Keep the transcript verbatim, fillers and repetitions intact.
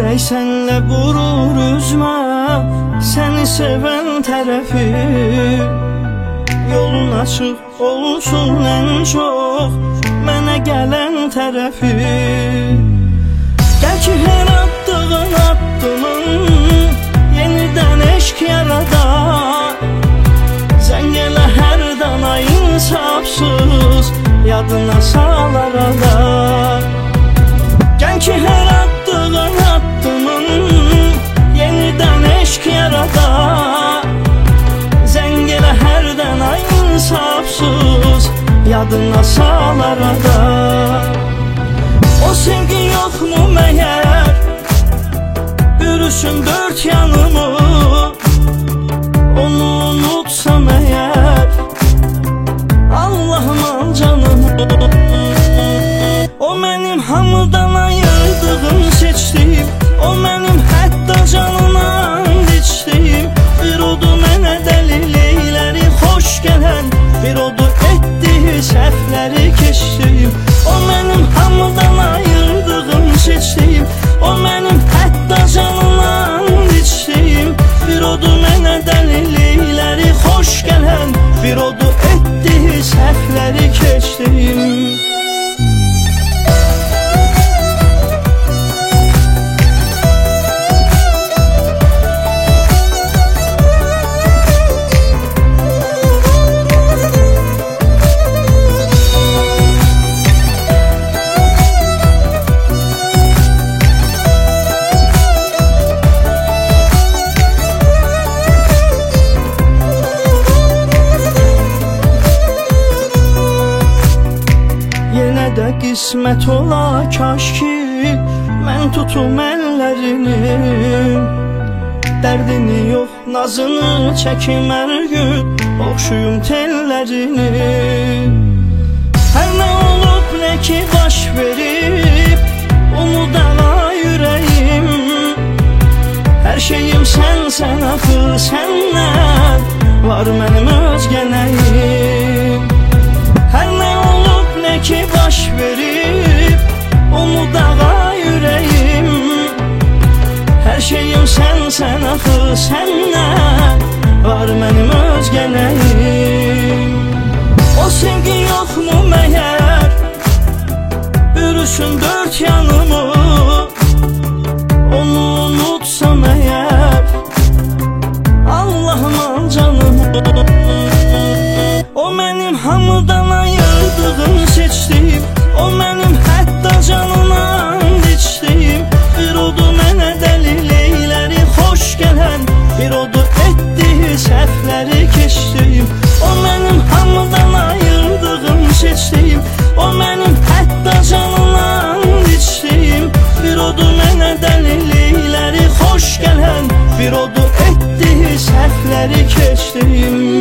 Gərək sənlə vurur üzmə, səni sevən tərəfi. Yolun açıq olsun ən çox mənə gələn tərəfi. Gəl ki hər attığın addımın yenidən eşq yarada. Zəng elə hər dana insafsız yadına sal arada. Gəl ki hər attığın addımın yenidən eşq yarada. Zəng elə hər dana insafsız yadına sal arada. O sevgi yoxmu məyər bürüsün dörd yanımı. Onu unutsam əgər Allah'ım al canımı. O mənim hamıdan ayırdığım seçdiyim, o mənim hətta canına and içdiyim. Bir odu mənə dəlillikləri xoş gələn, bir odu etdiyi səhvləri keçdiyim. O mənim hamıdan ayırdığım seçdiyim, o mənim hətta canına and içdiyim. Bir odu mənə dəlillikləri xoş gələn, bir odu etdiyi səhvləri keçdiyim. Yenə də qismət ola kaş ki mən tutum əllərini. Dərdini yox nazını çəkim hər gün, oxşuyum tellərini. Hər nə olub nə ki baş verib, unudana ürəyim. Hər şeyim sənsən axı, səndən var mənim özgənəyim. Hər nə olub nə ki baş verib, unudağa ürəyim. Hər şeyim sənsən axı, səndən var mənim özgənəyim. O sevgi yoxmu məyər bürüsün dörd yanımı. Onu unutsam əgər Allah'ım al canımı. O mənim hamıdan ayırdığım seçdiyim, o mənim hətta canına and içdiyim. Bir odu mənə dəlillikləri xoş gələn, bir odu etdiyi səhvləri keçdiyim. O mənim hamıdan ayırdığım seçdiyim, o mənim hətta canına and içdiyim. Bir odu mənə dəlillikləri xoş gələn, bir odu etdiyi səhvləri keçdiyim.